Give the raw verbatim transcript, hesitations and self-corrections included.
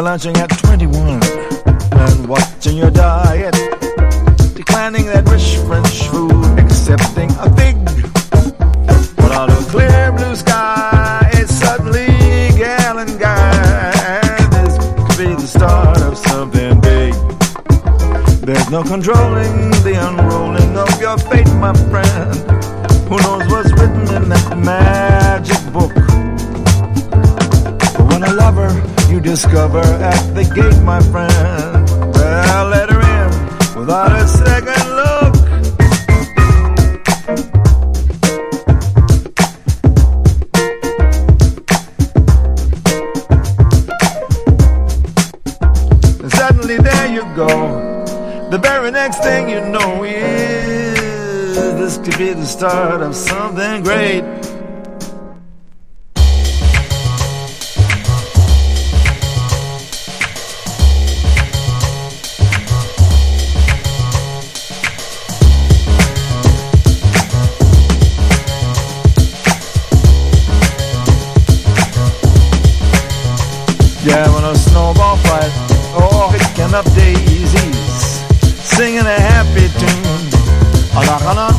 lunching at twenty-one and watching your diet, declining that rich French food, accepting a fig. But out of clear blue sky, it's suddenly gal and guy. This could be the start of something big. There's no controlling the unrolling of your fate, my friend. Who knows what's written in that magic book? But when a lover you discover at the gate, my friend, well, let her in without a second look. And suddenly there you go. The very next thing you know is this could be the start of something great. Yeah, when a snowball fight, oh, picking up daisies, singing a happy tune.